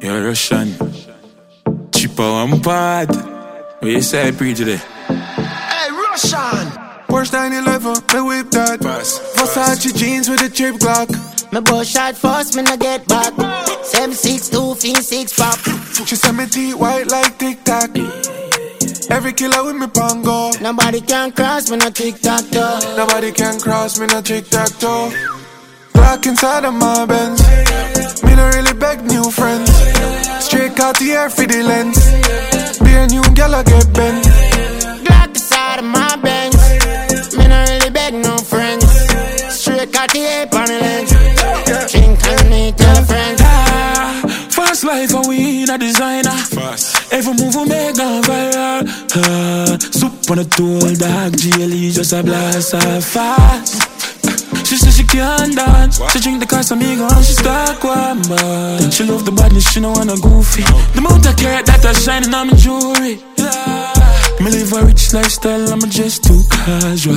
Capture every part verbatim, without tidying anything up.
You're Russian. Cheaper one part. What you say, pre today? Hey, Russian. Porsche nine eleven, me whip that. Pass. Versace jeans with a cheap Glock. Me bust shot first, me no get back. seven six two, fin six pop. She said me teeth white like Tic Tac. Every killer with me pongo. Nobody can cross me, no tic-tac toe. Nobody can cross me, no tic-tac-toe. Glock inside of my Benz. Me no really beg new friends. Straight Cartier for the lens. Be a new gal I get bent. Glock inside of my Benz. Me no really beg no friends. Straight Cartier on the lens. Drink and me tell a friend. Ah, fast life and we in a designer. Fast. Every move we make gone viral. Ah, soup on a tool, dog. G L E just a blast off fast. She said she can't dance. What? She drink the Casamigo and she start one bar. Then she love the badness, she no wanna goofy. No. The amount of care that I shining on my jewelry. Yeah. Me live a rich lifestyle, I'm just too casual.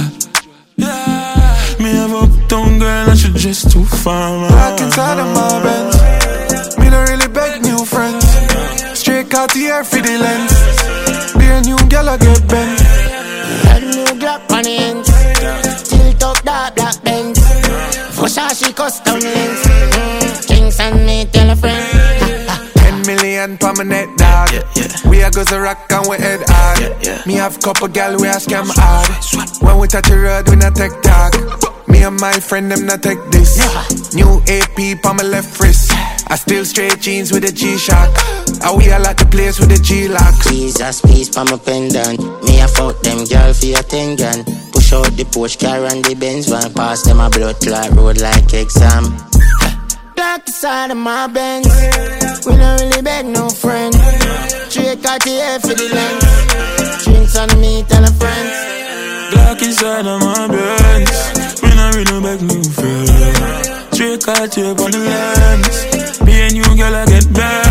Yeah. Me have a uptown girl and she just too far. Black inside of my Benz. Me no really beg new friends. Straight Cartier for the lens. Be a new gal I get bent. Got a new Glock on the end. Tilt up that black Benz. Versace custom lens. mm. Drinks and me tell a friend. Ten million per my net, dog. Yeah, yeah. We a go to rock and we head hard. Yeah, yeah. Me have couple gal we a scam hard. When we touch the road we not take talk. Me and my friend them not take this. New A P on my left wrist. I still straight jeans with a G-Shock. And we all at the place with the G-Lock. Jesus, peace for my pendant. Me a fuck them girl for your ten gun. Push out the Porsche car and the Benz van. Pass them a blood clot road like exam. Black the side of my Benz. We don't really beg no friend. Straight Cartier for the lens. Drinks on me, tell a friend. Black inside of my Benz. We not really beg no friend. Straight Cartier on the lens. Be a new girl I get back.